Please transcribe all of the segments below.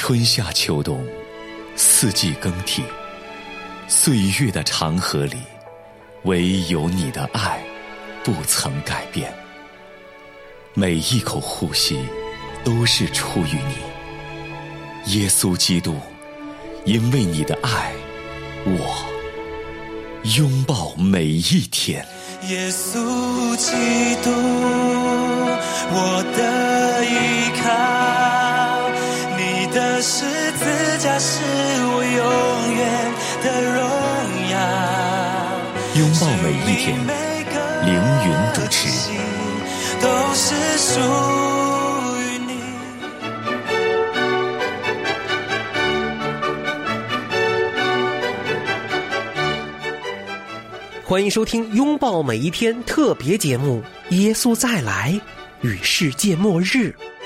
春夏秋冬，四季更替，岁月的长河里，唯有你的爱不曾改变。每一口呼吸都是出于你，耶稣基督，因为你的爱，我拥抱每一天。 耶稣基督，我的依靠，你的十字架是我永远的荣耀。 拥抱每一天，凌云主持， 都是属于你。 欢迎收听《拥抱每一天》特别节目《耶稣再来与世界末日》。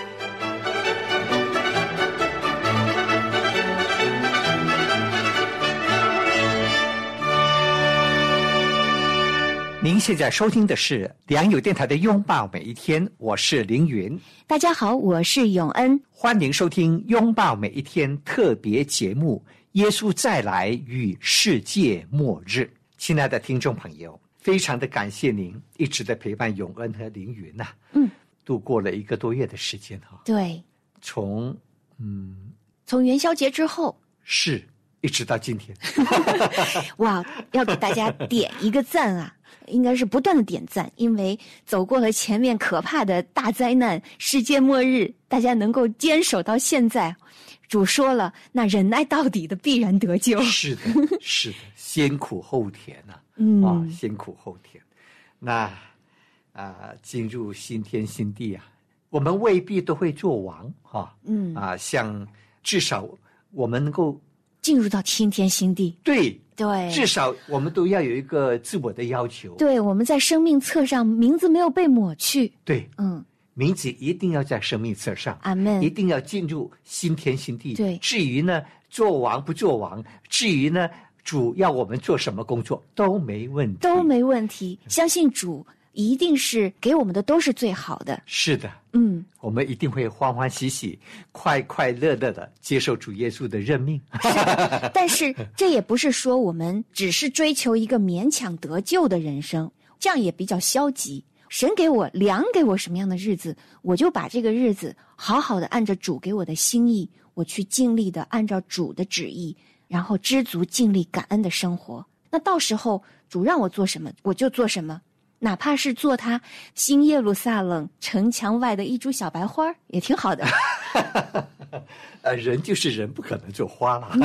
您现在收听的是良友电台的《拥抱每一天》，我是凌云。 大家好，我是永恩。 欢迎收听《拥抱每一天》特别节目《耶稣再来与世界末日》。亲爱的听众朋友，非常的感谢您一直的陪伴永恩和凌云呐。度过了1个多月的时间哈。 对， 从元宵节之后是一直到今天。 哇，要给大家点一个赞啊！应该是不断的点赞，因为走过了前面可怕的大灾难世界末日，大家能够坚守到现在，主说了，那忍耐到底的必然得救。 是的，是的，先苦后甜啊。先苦后甜。那进入新天新地啊，我们未必都会做王哈。像至少我们能够进入到新天新地。 对， 至少我们都要有一个自我的要求。 对，我们在生命册上名字没有被抹去。 对，名字一定要在生命册上。 阿们。一定要进入新天新地。 对， 至于呢做王不做王，至于呢主要我们做什么工作都没问题， 相信主一定是给我们的都是最好的。 是的，我们一定会欢欢喜喜、快快乐乐的接受主耶稣的任命。 但是这也不是说我们只是追求一个勉强得救的人生，这样也比较消极。神给我什么样的日子，我就把这个日子好好的按照主给我的心意，我去尽力的按照主的旨意，然后知足尽力感恩的生活。那到时候主让我做什么我就做什么，哪怕是做他新耶路撒冷城墙外的一株小白花也挺好的。 人就是人，不可能做花了。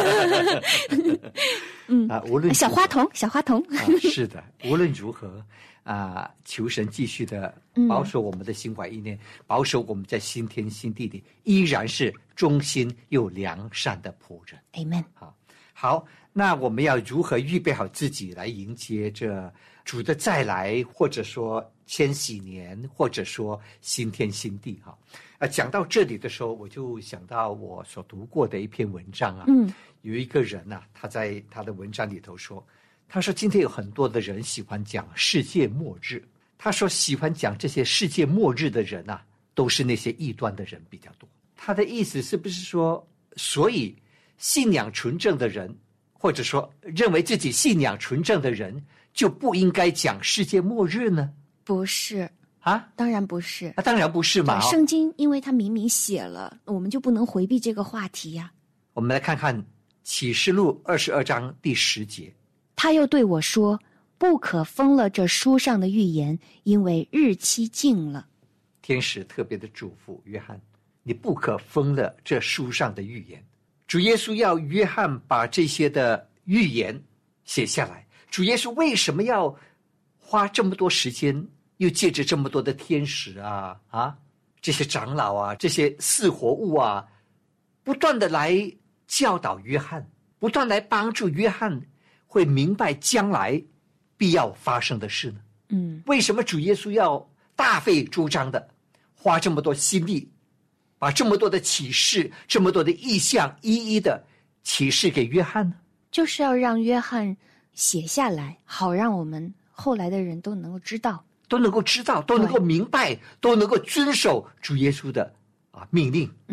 无论小花童是的，无论如何求神继续的保守我们的心怀意念，保守我们在新天新地里依然是忠心又良善的仆人。 Amen。 好，那我们要如何预备好自己来迎接这主的再来，或者说千禧年，或者说新天新地讲到这里的时候，我就想到我所读过的一篇文章有一个人他在他的文章里头说，他说今天有很多的人喜欢讲世界末日，他说喜欢讲这些世界末日的人都是那些异端的人比较多。他的意思是不是说，所以信仰纯正的人，或者说认为自己信仰纯正的人就不应该讲世界末日呢？ 不是当然不是。 当然不是嘛。 圣经因为它明明写了，我们就不能回避这个话题呀。 我们来看看启示录22章第10节， 他又对我说，不可封了这书上的预言，因为日期近了。 天使特别的嘱咐约翰，你不可封了这书上的预言。主耶稣要约翰把这些的预言写下来。主耶稣为什么要花这么多时间，又借着这么多的天使这些长老这些四活物不断的来教导约翰，不断来帮助约翰会明白将来必要发生的事呢？为什么主耶稣要大费周章的花这么多心力，把这么多的启示，这么多的意象一一的启示给约翰呢？ 就是要让约翰写下来，好让我们后来的人都能够知道， 都能够明白，都能够遵守主耶稣的命令。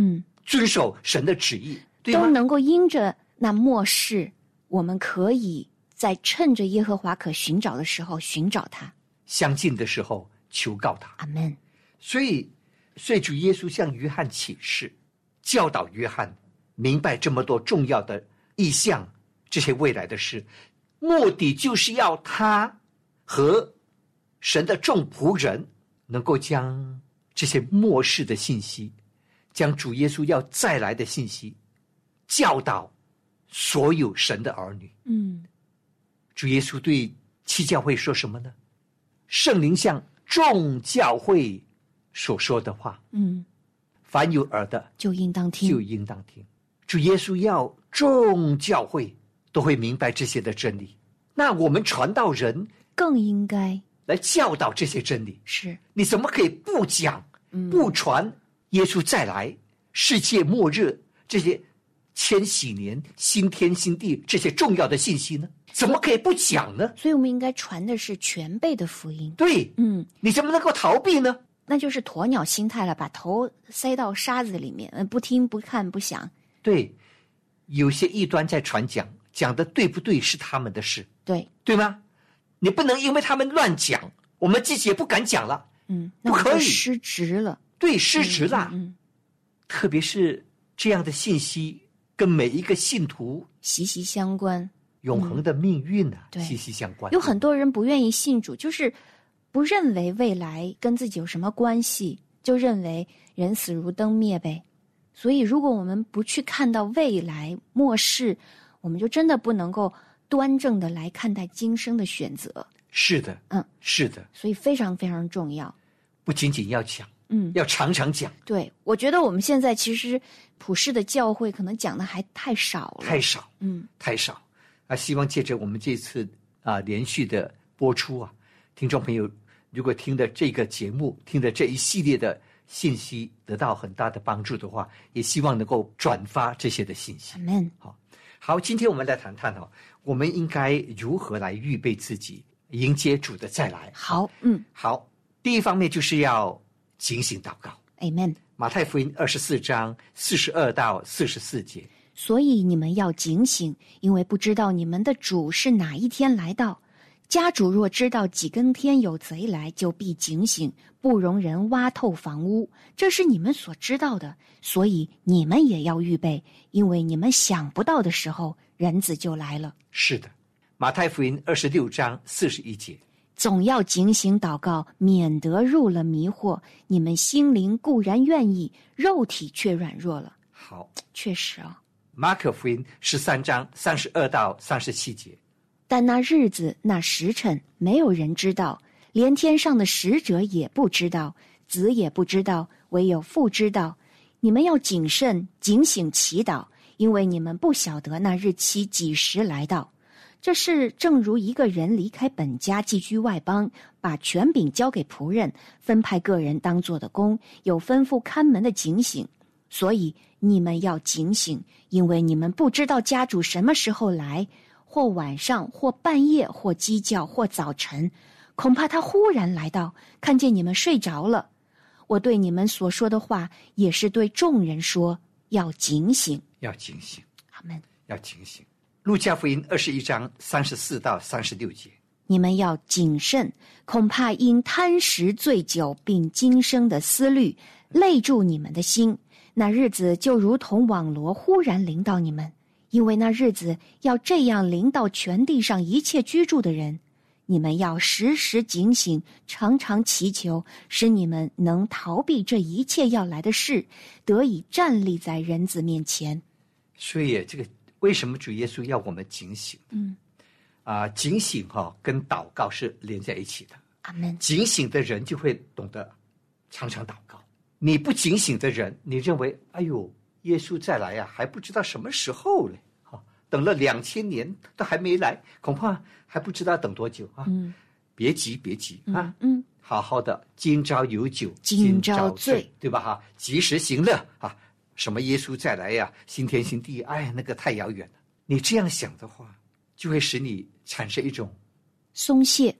遵守神的旨意，对吗？ 都能够因着那末世，我们可以在趁着耶和华可寻找的时候寻找他， 相近的时候求告他。 阿们。 所以主耶稣向约翰启示，教导约翰明白这么多重要的意象，这些未来的事，目的就是要他和神的众仆人能够将这些末世的信息，将主耶稣要再来的信息教导所有神的儿女。主耶稣对七教会说什么呢？圣灵向众教会所说的话，凡有耳的就应当听， 就应当听。主耶稣要众教会都会明白这些的真理，那我们传道人更应该来教导这些真理。 是， 你怎么可以不讲、不传耶稣再来、世界末日这些千禧年、新天新地这些重要的信息呢？怎么可以不讲呢？ 所以我们应该传的是全备的福音。 对，你怎么能够逃避呢？ 那就是鸵鸟心态了，把头塞到沙子里面，不听不看不想。 对，有些异端在传讲，讲的对不对是他们的事，对吗？你不能因为他们乱讲，我们自己也不敢讲了， 那不可以， 就失职了。 对，失职了。特别是这样的信息跟每一个信徒息息相关， 永恒的命运啊， 对， 息息相关。 有很多人不愿意信主，就是不认为未来跟自己有什么关系，就认为人死如灯灭呗。所以如果我们不去看到未来末世，我们就真的不能够端正的来看待今生的选择。 是的，是的。 所以非常非常重要， 不仅仅要讲，要常常讲。 对，我觉得我们现在其实普世的教会可能讲的还太少了， 太少，太少啊！希望借着我们这次连续的播出啊，听众朋友如果听的这个节目，听的这一系列的信息得到很大的帮助的话，也希望能够转发这些的信息。 Amen。 好，今天我们来谈谈我们应该如何来预备自己迎接主的再来。 好， 好，第一方面就是要警醒祷告。 Amen。 马太福音24章42到44节。 所以你们要警醒，因为不知道你们的主是哪一天来到。家主若知道几更天有贼来，就必警醒，不容人挖透房屋。这是你们所知道的，所以你们也要预备，因为你们想不到的时候，人子就来了。 是的，马太福音26章41节。 总要警醒祷告，免得入了迷惑。你们心灵固然愿意，肉体却软弱了。 好， 确实马可福音13章32到37节。 但那日子那时辰没有人知道，连天上的使者也不知道，子也不知道，唯有父知道。你们要谨慎警醒祈祷，因为你们不晓得那日期几时来到。这事正如一个人离开本家寄居外邦，把权柄交给仆人，分派个人当做的工，有吩咐看门的警醒。所以你们要警醒，因为你们不知道家主什么时候来，或晚上，或半夜，或鸡叫，或早晨，恐怕他忽然来到，看见你们睡着了。我对你们所说的话，也是对众人说，要警醒。 要警醒。 阿们。 要警醒。路加福音21章34到36节。 你们要谨慎，恐怕因贪食醉酒，并今生的思虑，累住你们的心。那日子就如同网罗忽然临到你们，因为那日子要这样临到全地上一切居住的人。你们要时时警醒，常常祈求，使你们能逃避这一切要来的事，得以站立在人子面前。 所以这个为什么主耶稣要我们警醒？警醒跟祷告是连在一起的。 阿们。 警醒的人就会懂得常常祷告。你不警醒的人，你认为哎呦，耶稣再来啊，还不知道什么时候嘞，等了2000年都还没来，恐怕还不知道等多久啊。别急别急啊，好好的，今朝有酒今朝醉， 对吧？及时行乐啊。什么耶稣再来呀，新天新地，哎，那个太遥远了。你这样想的话，就会使你产生一种松懈，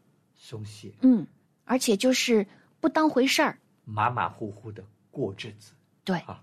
而且就是不当回事儿， 马马虎虎的过日子。 对，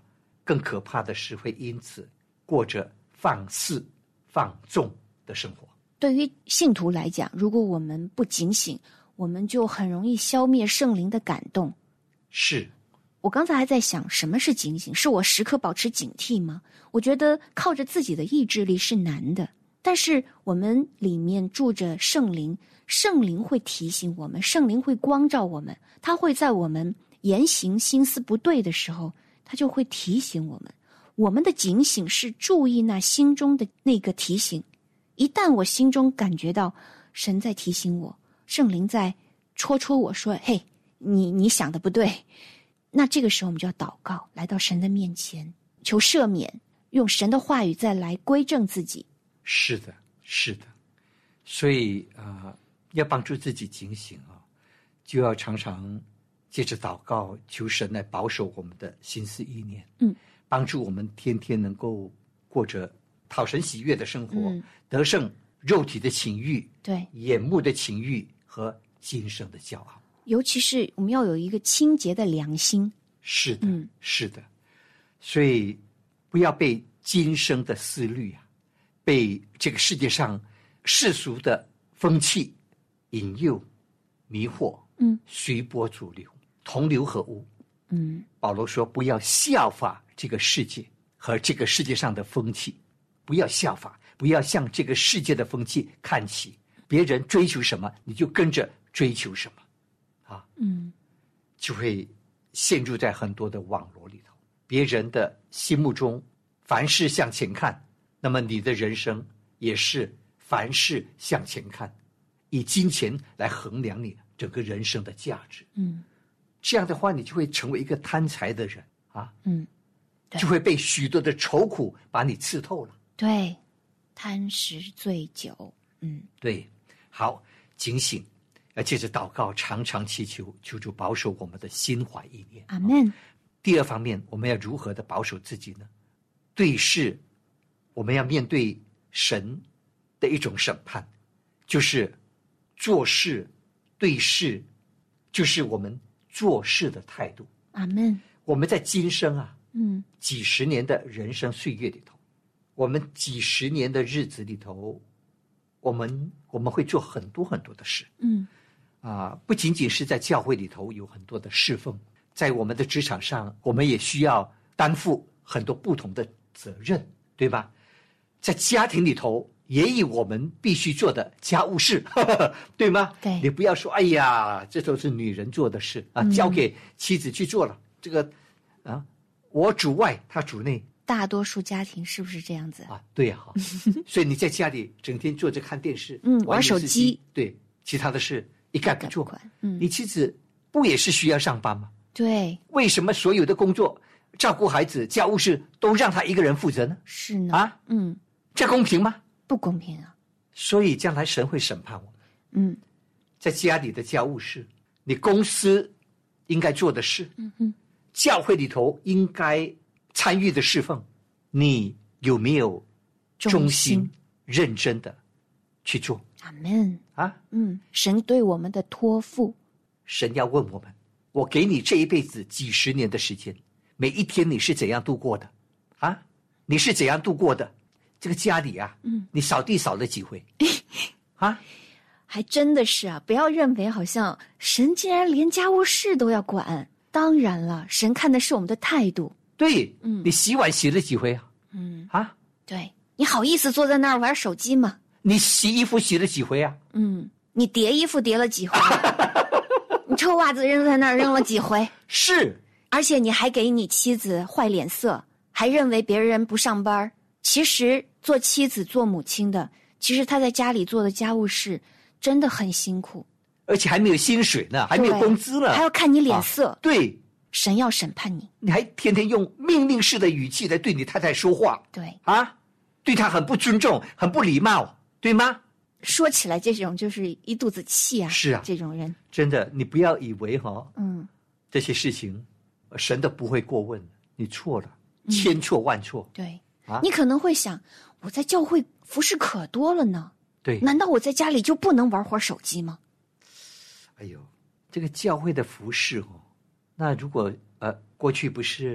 更可怕的是会因此过着放肆放纵的生活。 对于信徒来讲，如果我们不警醒，我们就很容易消灭圣灵的感动。 是， 我刚才还在想，什么是警醒？是我时刻保持警惕吗？我觉得靠着自己的意志力是难的，但是我们里面住着圣灵，圣灵会提醒我们，圣灵会光照我们，他会在我们言行心思不对的时候，他就会提醒我们。我们的警醒是注意那心中的那个提醒。一旦我心中感觉到神在提醒我，圣灵在戳我说，嘿，你想的不对，那这个时候我们就要祷告，来到神的面前求赦免，用神的话语再来归正自己。 是的，是的。所以要帮助自己警醒就要常常借着祷告求神来保守我们的心思意念，帮助我们天天能够过着讨神喜悦的生活，得胜肉体的情欲， 对， 眼目的情欲和今生的骄傲。 尤其是我们要有一个清洁的良心。 是的，是的。所以不要被今生的思虑被这个世界上世俗的风气引诱迷惑，随波逐流，同流合污。保罗说不要效法这个世界和这个世界上的风气，不要效法，不要向这个世界的风气看齐，别人追求什么你就跟着追求什么就会陷入在很多的网络里头。别人的心目中凡事向前看，那么你的人生也是凡事向前看，以金钱来衡量你整个人生的价值。这样的话你就会成为一个贪财的人就会被许多的愁苦把你刺透了。 对，贪食醉酒。 对，好，警醒，要借着祷告常常祈求，求主保守我们的心怀意念。 阿们。 第二方面，我们要如何的保守自己呢？对事，我们要面对神的一种审判，就是做事对事，就是我们做事的态度。 阿们。 我们在今生几十年的人生岁月里头，我们几十年的日子里头，我们会做很多很多的事。不仅仅是在教会里头有很多的侍奉，在我们的职场上，我们也需要担负很多不同的责任，对吧？在家庭里头也有我们必须做的家务事，对吗？ 对， 你不要说哎呀，这都是女人做的事交给妻子去做了，这个我主外他主内。 大多数家庭是不是这样子对所以你在家里整天坐着看电视玩手机， 对，其他的事一概不做。你妻子不也是需要上班吗？ 对， 为什么所有的工作照顾孩子家务事都让他一个人负责呢？ 是呢这公平吗？ 不公平所以将来神会审判我们在家里的家务事，你公司应该做的事教会里头应该参与的侍奉，你有没有忠心认真的去做？ 阿们神对我们的托付， 神要问我们，我给你这一辈子几十年的时间，每一天你是怎样度过的你是怎样度过的？这个家里你扫地扫了几回还真的是不要认为好像神竟然连家务事都要管。当然了，神看的是我们的态度。 对，你洗碗洗了几回对，你好意思坐在那儿玩手机吗？ 你洗衣服洗了几回你叠衣服叠了几回你臭袜子扔在那儿扔了几回？ 是， 而且你还给你妻子坏脸色，还认为别人不上班。其实做妻子做母亲的，其实他在家里做的家务事真的很辛苦， 而且还没有薪水呢，还没有工资呢， 还要看你脸色对， 神要审判你， 你还天天用命令式的语气来对你太太说话， 对对她很不尊重，很不礼貌，对吗？ 说起来这种就是一肚子气是这种人真的，你不要以为这些事情神都不会过问，你错了，千错万错。 对你可能会想，我在教会服侍可多了呢， 对， 难道我在家里就不能玩会儿手机吗？ 哎呦，这个教会的服侍那如果过去不是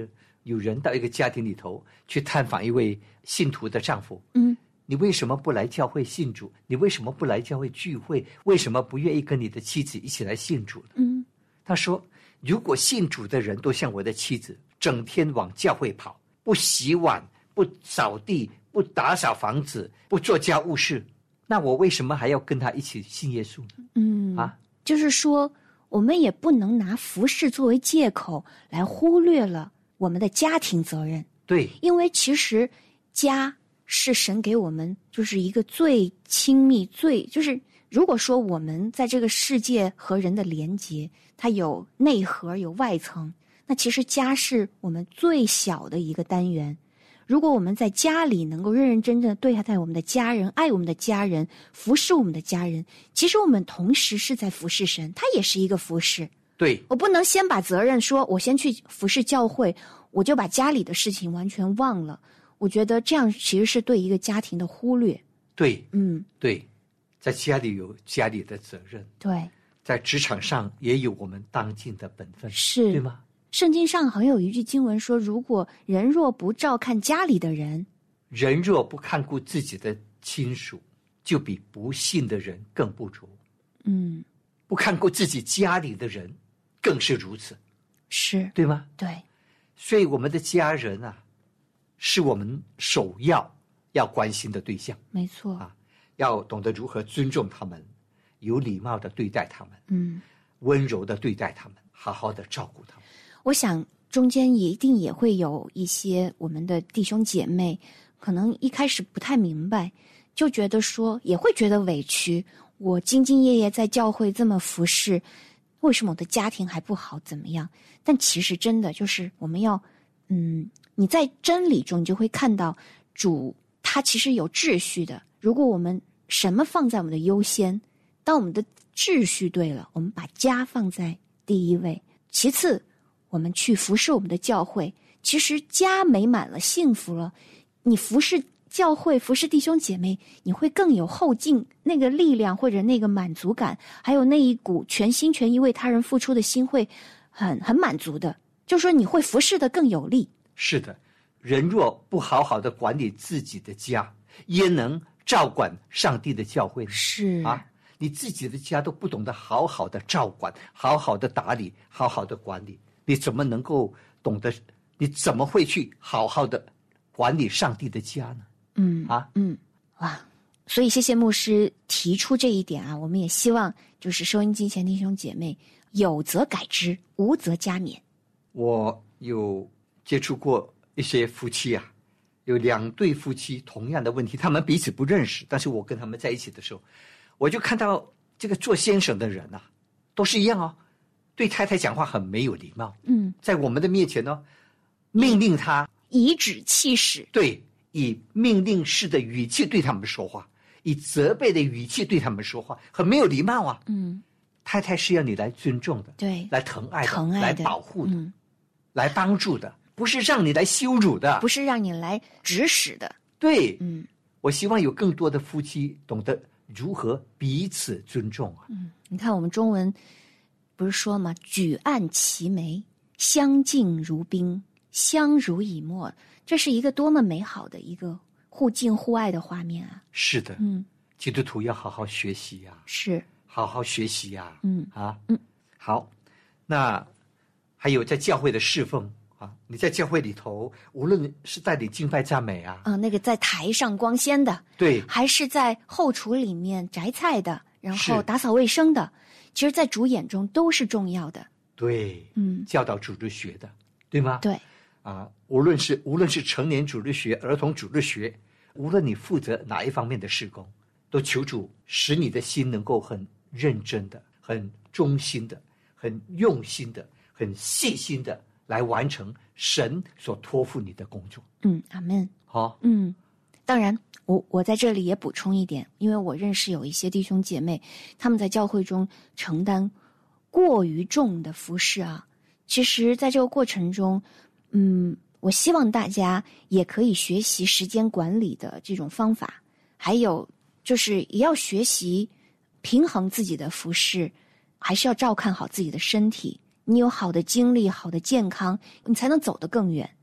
有人到一个家庭里头去探访一位信徒的丈夫，你为什么不来教会信主？你为什么不来教会聚会？为什么不愿意跟你的妻子一起来信主呢？他说，如果信主的人都像我的妻子，整天往教会跑，不洗碗，不扫地，不打扫房子，不做家务事，那我为什么还要跟他一起信耶稣呢？ 就是说我们也不能拿服事作为借口来忽略了我们的家庭责任。 对， 因为其实家是神给我们就是一个最亲密就是如果说我们在这个世界和人的连结，它有内核有外层，那其实家是我们最小的一个单元。如果我们在家里能够认认真真的对待我们的家人，爱我们的家人，服侍我们的家人，其实我们同时是在服侍神，他也是一个服侍。 对， 我不能先把责任说我先去服侍教会，我就把家里的事情完全忘了。我觉得这样其实是对一个家庭的忽略。 对，对，在家里有家里的责任， 对， 在职场上也有我们当尽的本分， 是， 对吗？ 圣经上好像有一句经文说，如果人若不照看家里的人， 人若不看顾自己的亲属，就比不信的人更不足。不看顾自己家里的人更是如此， 是， 对吗？ 对， 所以我们的家人啊，是我们首要关心的对象。 没错啊，要懂得如何尊重他们，有礼貌的对待他们，温柔的对待他们，好好的照顾他们。 我想中间一定也会有一些我们的弟兄姐妹可能一开始不太明白，就觉得说也会觉得委屈，我兢兢业业在教会这么服侍，为什么我的家庭还不好怎么样？但其实真的就是我们要你在真理中你就会看到主他其实有秩序的。如果我们什么放在我们的优先，当我们的秩序对了，我们把家放在第一位，其次我们去服侍我们的教会，其实家美满了，幸福了，你服侍教会，服侍弟兄姐妹，你会更有后劲，那个力量或者那个满足感，还有那一股全心全意为他人付出的心会很满足的，就是说你会服侍的更有力。 是的，人若不好好的管理自己的家，焉能照管上帝的教会呢？ 是啊，你自己的家都不懂得好好的照管，好好的打理，好好的管理，你怎么能够懂得？你怎么会去好好的管理上帝的家呢？ 哇！所以谢谢牧师提出这一点啊，我们也希望就是收音机前弟兄姐妹有则改之，无则加勉。 我有接触过一些夫妻啊，有2对夫妻同样的问题，他们彼此不认识，但是我跟他们在一起的时候，我就看到这个做先生的人啊，都是一样哦，对太太讲话很没有礼貌，在我们的面前呢，命令他颐指气使， 对，以命令式的语气对他们说话，以责备的语气对他们说话，很没有礼貌啊。太太是要你来尊重的， 对， 来疼爱的， 疼爱的， 来保护的，来帮助的，不是让你来羞辱的， 不是让你来指使的。 对，我希望有更多的夫妻懂得如何彼此尊重啊。 你看我们中文不是说吗？举案齐眉，相敬如宾，相濡以沫，这是一个多么美好的一个互敬互爱的画面啊！ 是的，基督徒要好好学习呀， 是好好学习呀，好，那还有在教会的侍奉啊，你在教会里头，无论是带领敬拜赞美啊， 那个在台上光鲜的， 对， 还是在后厨里面摘菜的，然后打扫卫生的，其实在主眼中都是重要的。 对，教导主日学的，对吗？ 对， 啊，无论是成年主日学、儿童主日学，无论你负责哪一方面的事工，都求主使你的心能够很认真的、很忠心的、很用心的、很细心的来完成神所托付你的工作。 阿们。 好， 当然，我在这里也补充一点，因为我认识有一些弟兄姐妹，他们在教会中承担过于重的服事啊。其实，在这个过程中，我希望大家也可以学习时间管理的这种方法，还有就是也要学习平衡自己的服事，还是要照看好自己的身体。你有好的精力、好的健康，你才能走得更远。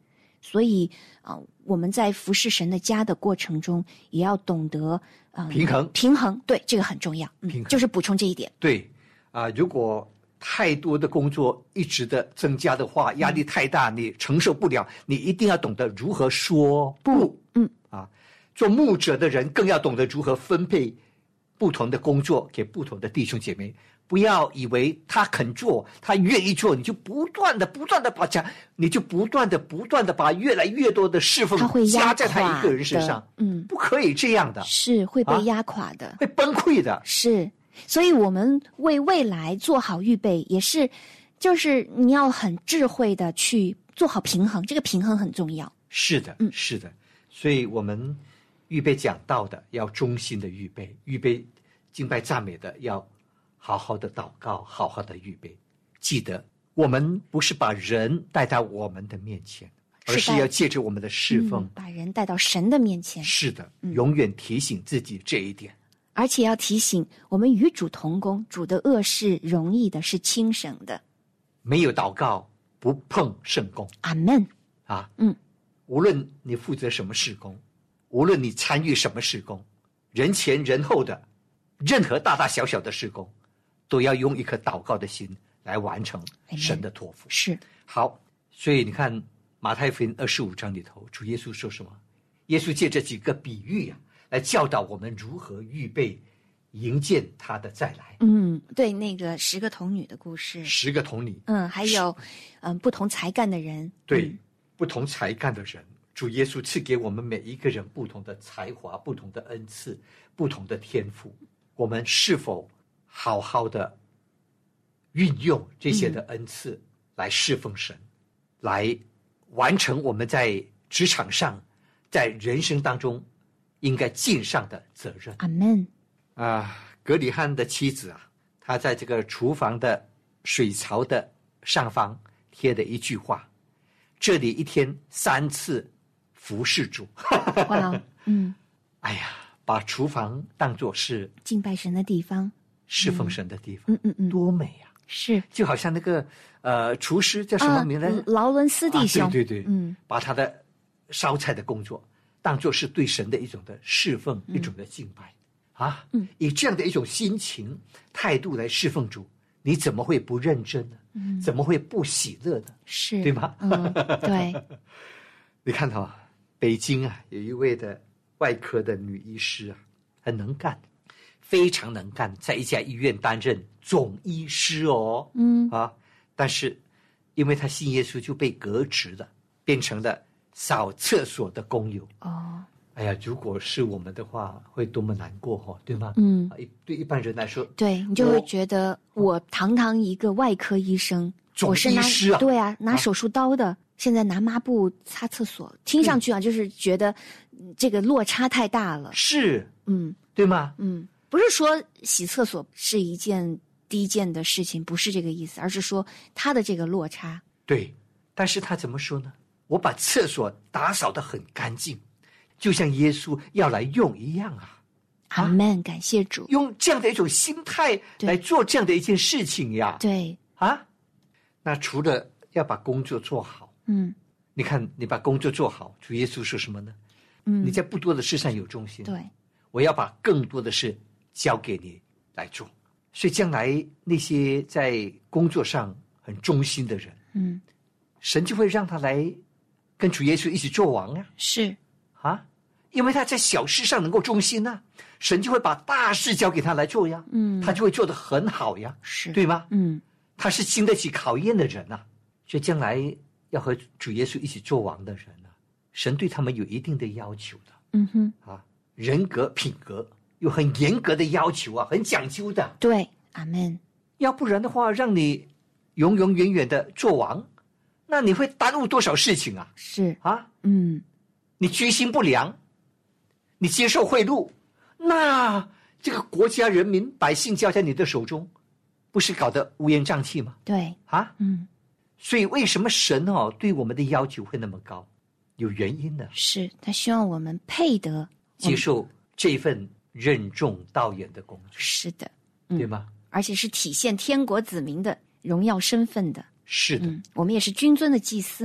所以我们在服侍神的家的过程中，也要懂得平衡，对，这个很重要。 平衡就是补充这一点。 对如果太多的工作一直的增加的话，压力太大，你承受不了，你一定要懂得如何说不。做牧者的人更要懂得如何分配不同的工作给不同的弟兄姐妹。不要以为他肯做，他愿意做，你就不断的你就不断的把越来越多的侍奉加在他一个人身上。不可以这样的， 是会被压垮的， 会崩溃的。 是，所以我们为未来做好预备，也是就是你要很智慧的去做好平衡，这个平衡很重要。 是的，是的。所以我们预备讲道的要忠心的预备，预备敬拜赞美的要好好的祷告，好好的预备。记得我们不是把人带到我们的面前，而是要借着我们的侍奉， 把人带到神的面前。 是的，永远提醒自己这一点。 而且要提醒我们与主同工，主的恶是容易的，是轻省的。 没有祷告不碰圣工。 阿们。 无论你负责什么事工，无论你参与什么事工，人前人后的任何大大小小的事工，都要用一颗祷告的心来完成神的托付。 是。 好，所以你看马太福音25章里头，主耶稣说什么？耶稣借这几个比喻来教导我们如何预备迎接他的再来。 对，那个10个童女的故事 ，10个童女， 还有不同才干的人。 对，不同才干的人，主耶稣赐给我们每一个人不同的才华、不同的恩赐、不同的天赋。我们是否好好的运用这些的恩赐来侍奉神，来完成我们在职场上、在人生当中应该尽上的责任。 阿们。 格里汉的妻子她在这个厨房的水槽的上方贴了一句话：这里一天3次服侍主。 哇， 哎呀，把厨房当作是敬拜神的地方， 侍奉神的地方，多美呀！ 是， 就好像那个厨师叫什么名来？ 劳伦斯弟兄。 对，把他的烧菜的工作当作是对神的一种的侍奉，一种的敬拜以这样的一种心情态度来侍奉主，你怎么会不认真呢？怎么会不喜乐呢？ 是， 对吗？ 对。 你看到北京有一位的外科的女医师很能干，非常能干，在一家医院担任总医师但是因为她信耶稣就被革职了，变成了扫厕所的工友。哎呀，如果是我们的话，会多么难过对吗？对一般人来说， 对，你就会觉得我堂堂一个外科医生， 总医师对拿手术刀的，现在拿抹布擦厕所，听上去就是觉得这个落差太大了。 是，对吗？ 不是说洗厕所是一件低贱的事情，不是这个意思，而是说他的这个落差。 对，但是他怎么说呢？我把厕所打扫得很干净，就像耶稣要来用一样阿们，感谢主， 用这样的一种心态来做这样的一件事情呀。 对那除了要把工作做好，你看你把工作做好，主耶稣说什么呢？你在不多的事上有忠心， 对， 我要把更多的事交给你来做。所以将来那些在工作上很忠心的人，神就会让他来跟主耶稣一起做王是因为他在小事上能够忠心神就会把大事交给他来做呀。他就会做得很好呀， 是， 对吗？他是经得起考验的人所以将来要和主耶稣一起做王的人神对他们有一定的要求的。人格品格有很严格的要求很讲究的。 对，阿们。 要不然的话，让你永永远远的做王，那你会耽误多少事情是你居心不良，你接受贿赂，那这个国家人民百姓交在你的手中，不是搞得乌烟瘴气吗？ 对所以为什么神对我们的要求会那么高？有原因的， 是他希望我们配得接受这份任重道远的工作。 是的， 对吗？ 而且是体现天国子民的荣耀身份的。 是的， 我们也是君尊的祭司嘛。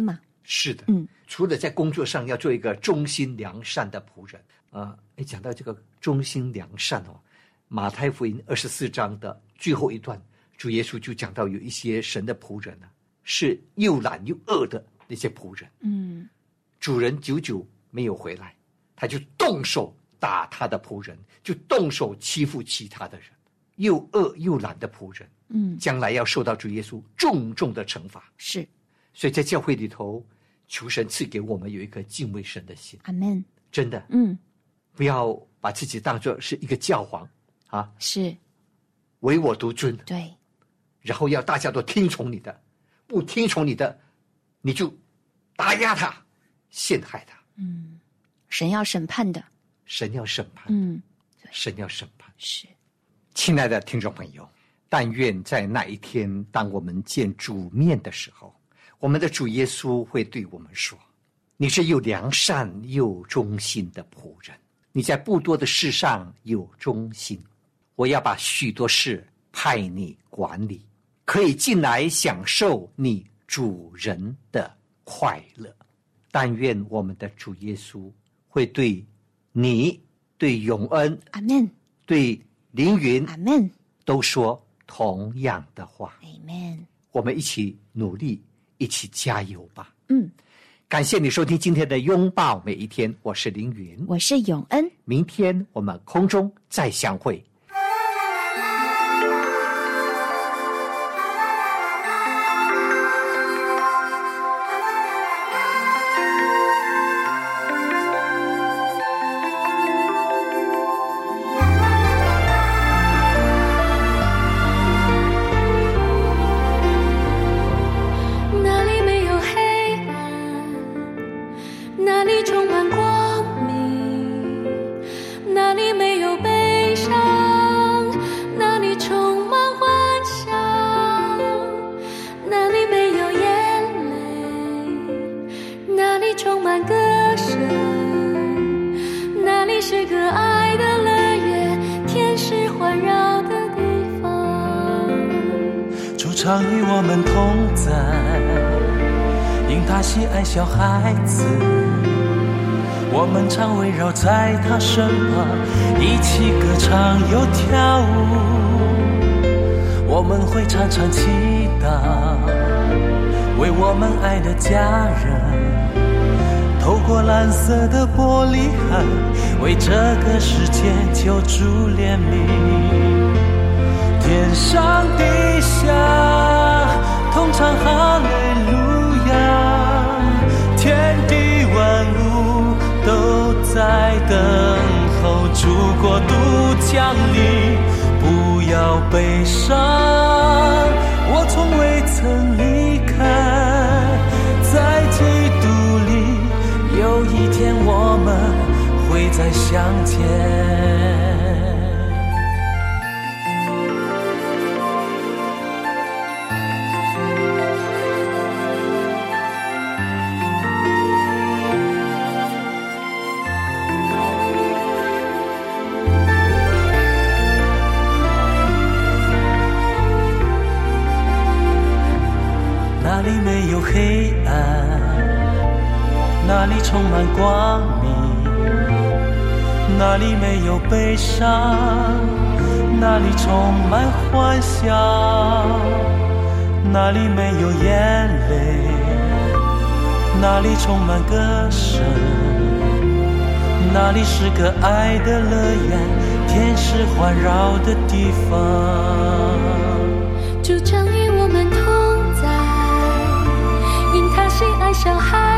是的，除了在工作上要做一个忠心良善的仆人讲到这个忠心良善马太福音24章的最后一段，主耶稣就讲到有一些神的仆人是又懒又恶的那些仆人，主人久久没有回来，他就动手打他的仆人，就动手欺负其他的人，又恶又懒的仆人，将来要受到主耶稣重重的惩罚。 是， 所以在教会里头，求神赐给我们有一颗敬畏神的心。 阿们。 真的，不要把自己当作是一个教皇是唯我独尊， 对， 然后要大家都听从你的，不听从你的，你就打压他，陷害他。 神要审判的， 神要审判，神要审判。 是， 亲爱的听众朋友，但愿在那一天，当我们见主面的时候，我们的主耶稣会对我们说：你是又良善又忠心的仆人，你在不多的事上有忠心，我要把许多事派你管理，可以进来享受你主人的快乐。但愿我们的主耶稣会对你、对永恩、 阿们， 对凌云、 阿们， 都说同样的话。 阿们。 我们一起努力，一起加油吧。 感谢你收听今天的拥抱每一天，我是凌云， 我是永恩， 明天我们空中再相会。 常与我们同在，因他喜爱小孩子，我们常围绕在他身旁，一起歌唱又跳舞。我们会常常祈祷，为我们爱的家人，透过蓝色的玻璃海，为这个世界求主怜悯。天上地下同唱哈利路亚，天地万物都在等候主国度降临。不要悲伤，我从未曾离开，在基督里有一天我们会再相见。哪里没有黑暗，哪里充满光明，哪里没有悲伤，哪里充满欢笑，哪里没有眼泪，哪里充满歌声，哪里是个爱的乐园，天使环绕的地方。 主常与我们同在，因他喜爱小孩